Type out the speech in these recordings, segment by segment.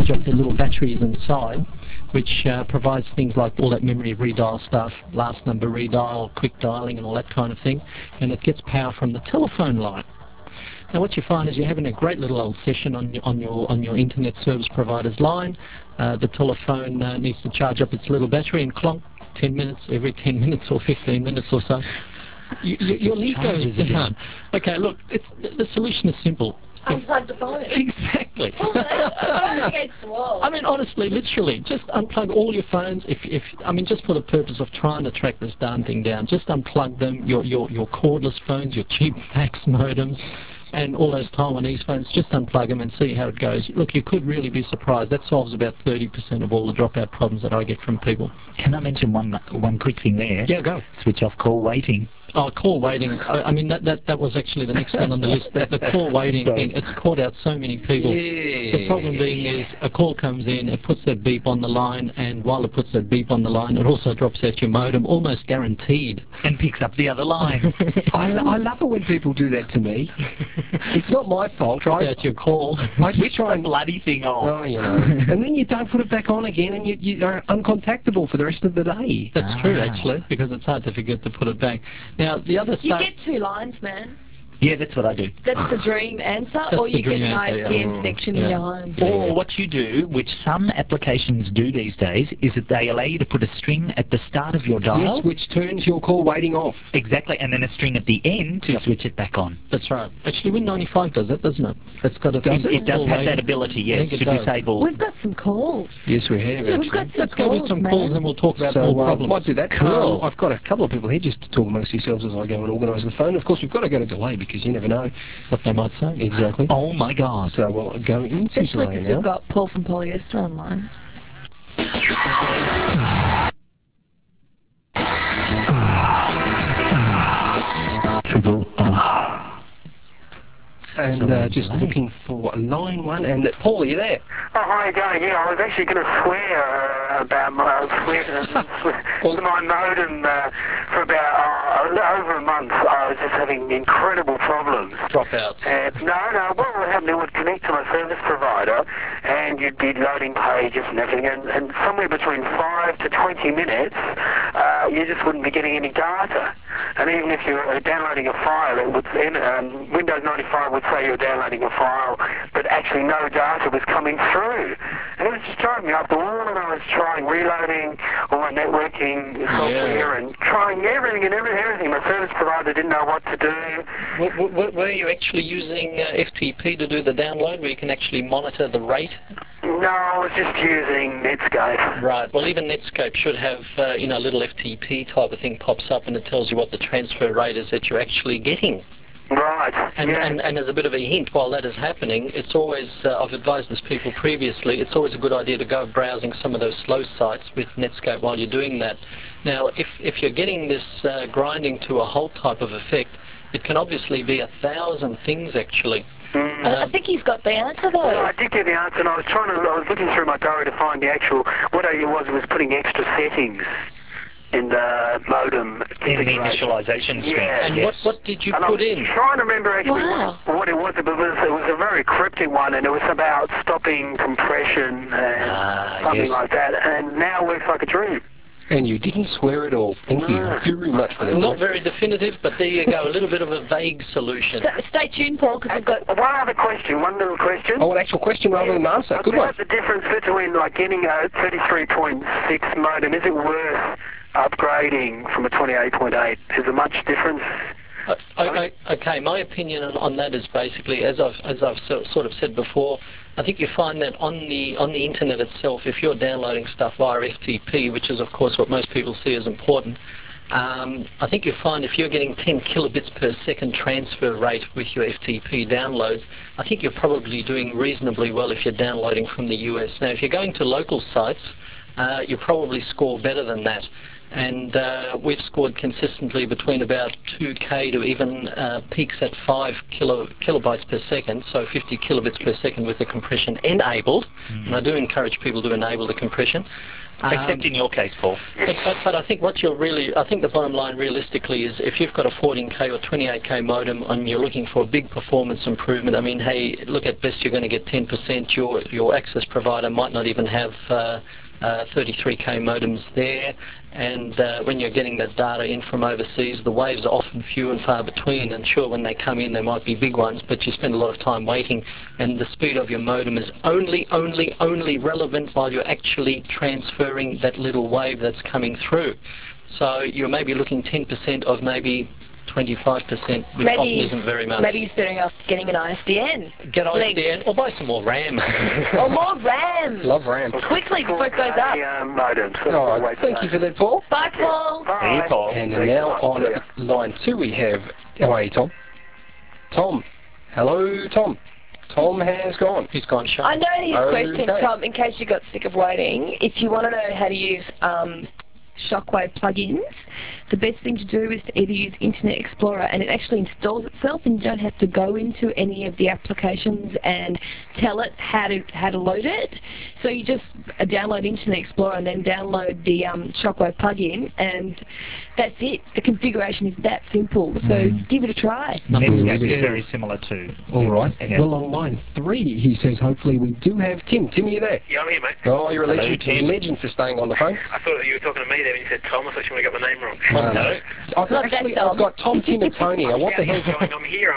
charge up the little batteries inside, which provides things like all that memory redial stuff, last number redial, quick dialing and all that kind of thing, and it gets power from the telephone line. Now what you find is you're having a great little old session on your internet service provider's line. The telephone needs to charge up its little battery, and clonk, 10 minutes, every 10 minutes or 15 minutes or so, your link goes down. Okay, look, the solution is simple. Unplug the phone. Exactly. Pull it against the wall. I mean, honestly, literally, just unplug all your phones. I mean, just for the purpose of trying to track this darn thing down, just unplug them. Your cordless phones, your cheap fax modems, and all those Taiwanese phones. Just unplug them and see how it goes. Look, you could really be surprised. That solves about 30% of all the dropout problems that I get from people. Can I mention one quick thing there? Yeah, go. Switch off call waiting. Oh, call waiting. I mean, that was actually the next one on the list. The call waiting thing, it's caught out so many people. Yes. The problem being is a call comes in, it puts that beep on the line, and while it puts that beep on the line, it also drops out your modem, almost guaranteed. And picks up the other line. I love it when people do that to me. It's not my fault. Drops out your call. I just try and bloody thing off. Oh, you know. And then you don't put it back on again, and you are uncontactable for the rest of the day. That's true, actually, because it's hard to forget to put it back. Now, the other You get 2 lines, man. Yeah, that's what I do. That's the dream answer, That's or you get an answer, ISDN connection in your home. Or what you do, which some applications do these days, is that they allow you to put a string at the start of your dial. Yes, which turns your call waiting off. Exactly, and then a string at the end to switch it back on. That's right. Actually, Win95 does that, doesn't it? It's got a Does It does have that ability, yes, to disable. We've got some calls. Yes, we have. We've got some Let's go with some calls and we'll talk about So more problems. might do that. Cool. I've got a couple of people here just to talk amongst yourselves as I go and organise the phone. Of course, we've got to go to delay because you never know what they might say. Exactly. Oh my God. So we'll go into Especially delay because now. we've got Paul from Polyester online. Triple And just looking for line 1. And Paul, are you there? Oh, hi, Joe. Yeah, I was actually going to swear about my modem for about over a month. I was just having incredible problems. Dropouts. No, what would happen, it would connect to my service provider and you'd be loading pages and everything, and somewhere between 5 to 20 minutes, you just wouldn't be getting any data. And even if you're downloading a file, it would, Windows 95 would say you're downloading a file, but actually no data was coming through. And it was just driving me up the wall, and I was trying reloading all my networking software and trying everything and everything. My service provider didn't know what to do. Were you actually using FTP to do the download, where you can actually monitor the rate? No, I was just using Netscape. Right. Well, even Netscape should have, a little FTP type of thing pops up, and it tells you what the transfer rate is that you're actually getting. Right. And as a bit of a hint, while that is happening, it's always, I've advised this people previously, it's always a good idea to go browsing some of those slow sites with Netscape while you're doing that. Now, if you're getting this grinding to a halt type of effect, it can obviously be 1,000 things actually. I think he's got the answer though. Well, I did get the answer, and I was looking through my diary to find the actual, what I was putting extra settings in the modem in the initialization screen. Yeah, and yes. what did you put in? I'm trying to remember actually what it was. It was a very cryptic one, and it was about stopping compression and something like that, and now it works like a dream. And you didn't swear at all. Thank you very much for that. Not very definitive, but there you go, a little bit of a vague solution. Stay tuned, Paul, because we've got... One little question. Oh, an actual question rather than an answer. Good one. About the difference between like getting a 33.6 modem, is it worth upgrading from a 28.8? Is there much difference? Okay, my opinion on that is basically, as I've sort of said before, I think you find that on the internet itself, if you're downloading stuff via FTP, which is of course what most people see as important, I think you find if you're getting 10 kilobits per second transfer rate with your FTP downloads, I think you're probably doing reasonably well if you're downloading from the US. Now, if you're going to local sites, you probably score better than that. and we've scored consistently between about 2K to even peaks at 5 kilobytes per second, so 50 kilobits per second with the compression enabled. And I do encourage people to enable the compression. Except in your case, Paul. But I think I think the bottom line realistically is if you've got a 14K or 28K modem and you're looking for a big performance improvement, I mean, hey, look, at best you're going to get 10%. Your access provider might not even have 33K modems there, and when you're getting that data in from overseas, the waves are often few and far between, and sure, when they come in they might be big ones, but you spend a lot of time waiting, and the speed of your modem is only relevant while you're actually transferring that little wave that's coming through. So you're maybe looking 10% of maybe 25%, which often isn't very much. Maybe you're better off getting an ISDN. Get ISDN or buy some more RAM. Or more RAM. Love RAM. Quickly before it goes up. Modems. All right, thank you for that, Paul. Bye, Paul. See you, Paul. And now on line 2 we have... How are you, Tom? Tom. Hello, Tom. Tom has gone. He's gone shy. I know his question, Okay. Tom, in case you got sick of waiting. If you want to know how to use Shockwave plugins, the best thing to do is to either use Internet Explorer, and it actually installs itself, and you don't have to go into any of the applications and tell it how to load it. So you just download Internet Explorer and then download the Shockwave plugin, and that's it. The configuration is that simple. So give it a try. Netscape is very similar too. All right. Yeah. Well, on line 3, he says, hopefully we do have Tim. Tim, are you there? Yeah, I'm here, mate. Oh, you're a Hello, legend. Tim. Legend for staying on the phone. I thought you were talking to me there when you said Tom. I thought you might have got my name wrong. I've Not actually that Tom. I've got Tom, Tim, and Tony. Now, what the hell? Going, I'm here.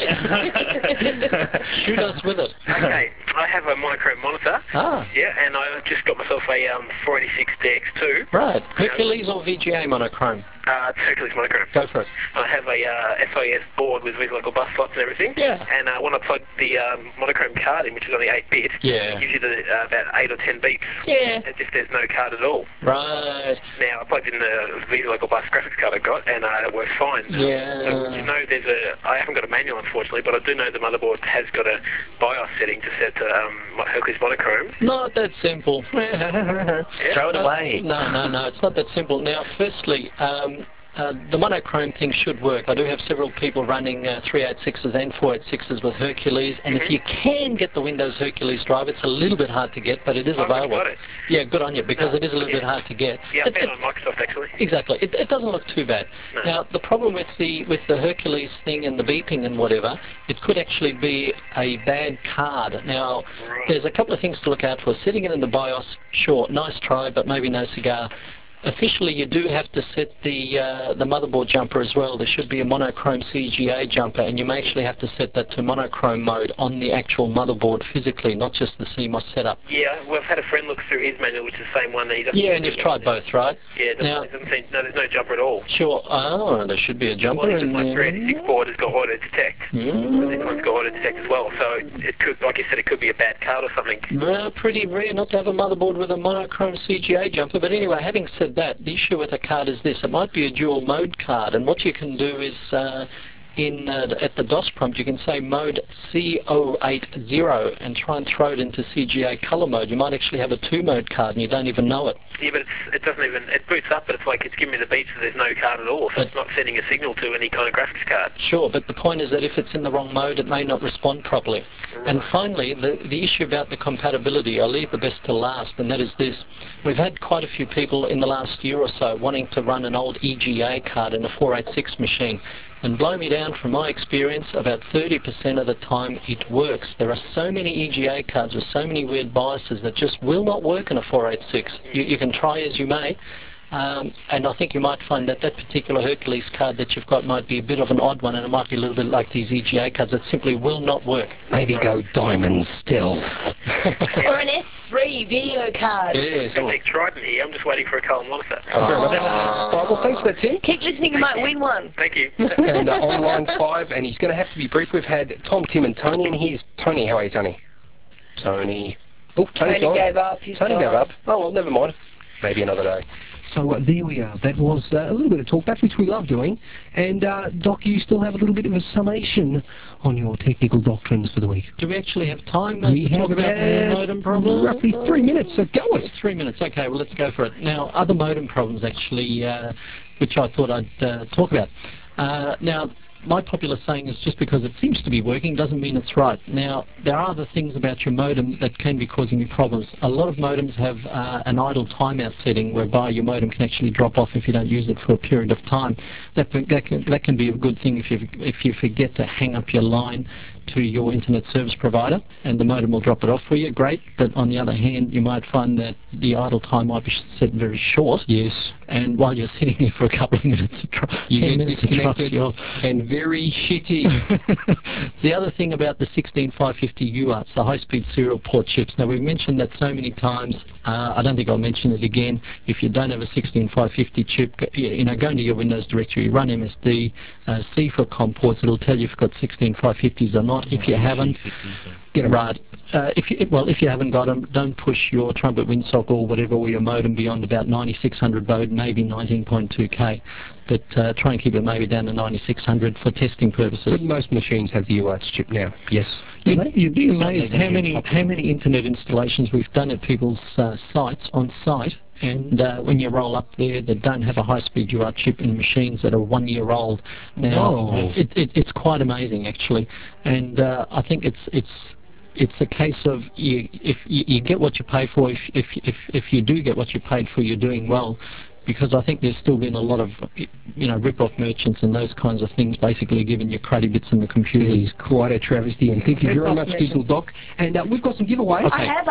Shoot us with it. Okay, I have a monochrome monitor. Ah, Yeah, and I just got myself a 486 DX2. right. Hercules or VGA monochrome? It's Hercules monochrome. Go for it. I have a SIS board with local bus slots and everything. Yeah. And when I plug the monochrome card in, which is only 8-bit, Yeah. it gives you about 8 or 10 beeps. Yeah. As if there's no card at all. Right. Now, I plugged in the Visa Local Bus graphics card I got, and it works fine. Yeah. So, you know, I haven't got a manual, unfortunately, but I do know the motherboard has got a BIOS setting to set to Hercules monochrome. Not that simple. Throw it away. No, it's not that simple. Now, firstly, the monochrome thing should work. I do have several people running 386s and 486s with Hercules, and if you can get the Windows Hercules drive, it's a little bit hard to get, but it is available. Got it. Yeah, good on you, because it is a little bit hard to get. Yeah, I found it on Microsoft, actually. Exactly. It doesn't look too bad. No. Now, the problem with the Hercules thing and the beeping and whatever, it could actually be a bad card. Now, there's a couple of things to look out for. Setting it in the BIOS, sure, nice try, but maybe no cigar. Officially, you do have to set the motherboard jumper as well. There should be a monochrome CGA jumper, and you may actually have to set that to monochrome mode on the actual motherboard physically, not just the CMOS setup. Yeah, well, I've had a friend look through his manual, which is the same one that he doesn't. Yeah, and you've tried both, right? Yeah, Now- there's no jumper at all. Sure. Oh, there should be a jumper Well, it's in just my there. 386 board has got auto detect. Mm. This one's got auto detect as well, so it could, like you said, it could be a bad card or something. Well, pretty rare not to have a motherboard with a monochrome CGA jumper. But anyway, having said that, the issue with a card is this. It might be a dual mode card, and what you can do is at the DOS prompt you can say mode C080 and try and throw it into CGA color mode. You might actually have a 2-mode card and you don't even know it. Yeah, but it doesn't even, it boots up, but it's like it's giving me the beats that there's no card at all, so it's not sending a signal to any kind of graphics card. Sure, but the point is that if it's in the wrong mode, it may not respond properly. And finally, the issue about the compatibility, I'll leave the best to last, and that is this. We've had quite a few people in the last year or so wanting to run an old EGA card in a 486 machine. And blow me down, from my experience, about 30% of the time it works. There are so many EGA cards with so many weird biases that just will not work in a 486. You can try as you may. And I think you might find that that particular Hercules card that you've got might be a bit of an odd one, and it might be a little bit like these EGA cards that simply will not work. Maybe go Diamond Stealth. Or an S3 video card. Yes. I'll take Trident here, I'm just waiting for a color monitor. Oh, fair enough. All right, well, thanks for that, Tim. Keep listening, you might win one. Thank you. And on line 5, and he's going to have to be brief. We've had Tom, Tim, and Tony, and here's Tony. How are you, Tony? Tony. Oh, Tony's Tony gone. gave up. He's Tony gone. gave up. Oh, well, never mind. maybe another day. So there we are. That was a little bit of talkback, which we love doing. And Doc, you still have a little bit of a summation on your technical doctrines for the week. Do we actually have time We to talk have about the modem problem? roughly 3 minutes, so go it. 3 minutes, okay, well let's go for it. Now, other modem problems actually, which I thought I'd talk about. Now, my popular saying is just because it seems to be working doesn't mean it's right. Now, there are other things about your modem that can be causing you problems. A lot of modems have an idle timeout setting whereby your modem can actually drop off if you don't use it for a period of time. That can be a good thing if you forget to hang up your line to your internet service provider, and the modem will drop it off for you. Great, but on the other hand, you might find that the idle time might be set very short. Yes. And while you're sitting there for a couple of minutes, you 10 get minutes to trust disconnected and very shitty. The other thing about the 16550 UARTs, the high-speed serial port chips. Now, we've mentioned that so many times. I don't think I'll mention it again. If you don't have a 16550 chip, go into your Windows directory, run MSD, see for COM ports. It'll tell you if you've got 16550s or not. If you haven't, get right. If you haven't got them, don't push your Trumpet Windsock or whatever, or your modem beyond about 9600 baud, maybe 19.2K. But try and keep it maybe down to 9600 for testing purposes. But most machines have the UARTs chip now. Yes. You'd be amazed how many internet installations we've done at people's sites on site. And when you roll up there, they don't have a high-speed UART chip in machines that are 1 year old. Now, it's quite amazing actually, and I think it's a case of if you get what you pay for. If you do get what you paid for, you're doing well. Because I think there's still been a lot of, rip-off merchants and those kinds of things basically giving you cruddy bits in the computers. It is quite a travesty, and thank you very much, Digital Doc. And we've got some giveaways. I have